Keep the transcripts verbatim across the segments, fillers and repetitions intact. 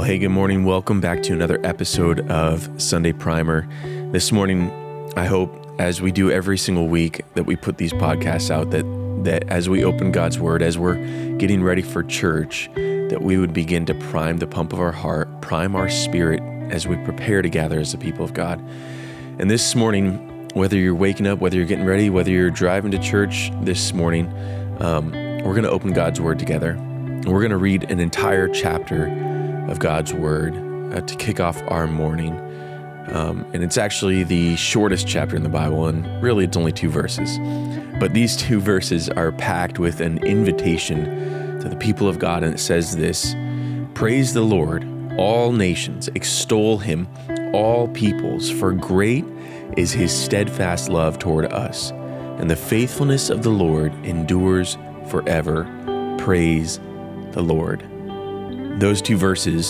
hey, good morning. Welcome back to another episode of Sunday Primer. This morning, I hope, as we do every single week that we put these podcasts out, that that as we open God's Word, as we're getting ready for church, that we would begin to prime the pump of our heart, prime our spirit as we prepare to gather as the people of God. And this morning, whether you're waking up, whether you're getting ready, whether you're driving to church this morning, um, we're going to open God's Word together. And we're going to read an entire chapter of God's Word uh, to kick off our morning. Um, and it's actually the shortest chapter in the Bible, and really it's only two verses. But these two verses are packed with an invitation to the people of God, and it says this: "Praise the Lord, all nations, extol him, all peoples, for great is his steadfast love toward us, and the faithfulness of the Lord endures forever. Praise the Lord." Those two verses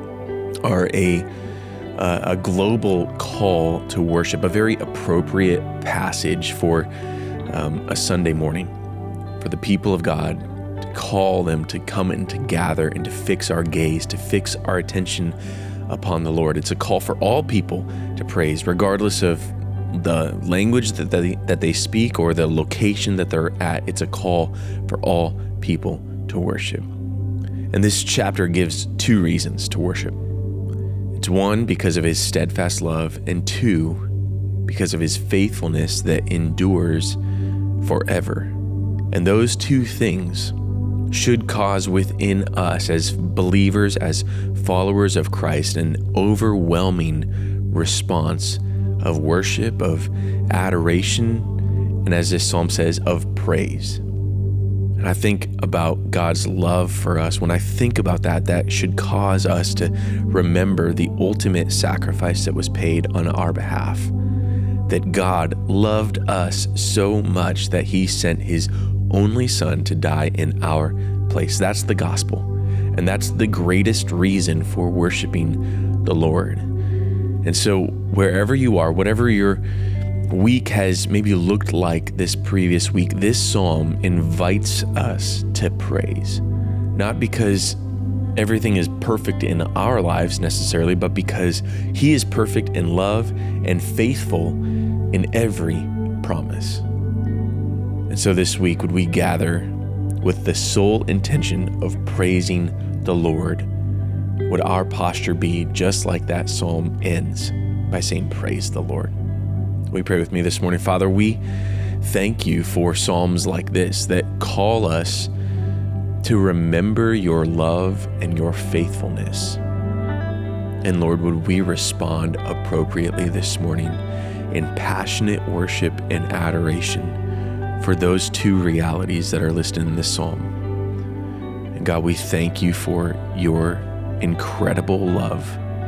are a uh, a global call to worship, a very appropriate passage for um, a Sunday morning, for the people of God to call them to come and to gather and to fix our gaze, to fix our attention upon the Lord. It's a call for all people to praise, regardless of the language that they, that they speak or the location that they're at. It's a call for all people to worship. And this chapter gives two reasons to worship. It's one, because of his steadfast love, and two, because of his faithfulness that endures forever. And those two things should cause within us as believers, as followers of Christ, an overwhelming response of worship, of adoration, and as this psalm says, of praise. And I think about God's love for us. When I think about that, that should cause us to remember the ultimate sacrifice that was paid on our behalf. That God loved us so much that he sent his only son to die in our place. That's the gospel. And that's the greatest reason for worshiping the Lord. And so wherever you are, whatever your week has maybe looked like this previous week, this psalm invites us to praise. Not because everything is perfect in our lives necessarily, but because he is perfect in love and faithful in every promise. And so this week, would we gather with the sole intention of praising the Lord? Would our posture be just like that psalm ends by saying, "Praise the Lord"? We pray with me this morning. Father, we thank you for psalms like this that call us to remember your love and your faithfulness. And Lord, would we respond appropriately this morning in passionate worship and adoration for those two realities that are listed in this psalm. And God, we thank you for your incredible love,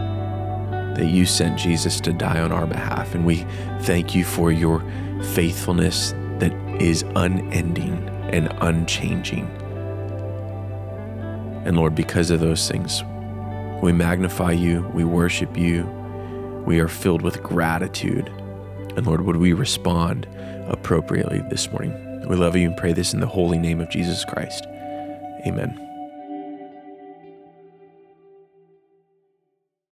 that you sent Jesus to die on our behalf. And we thank you for your faithfulness that is unending and unchanging. And Lord, because of those things, we magnify you, we worship you, we are filled with gratitude. And Lord, would we respond appropriately this morning? We love you and pray this in the holy name of Jesus Christ. Amen.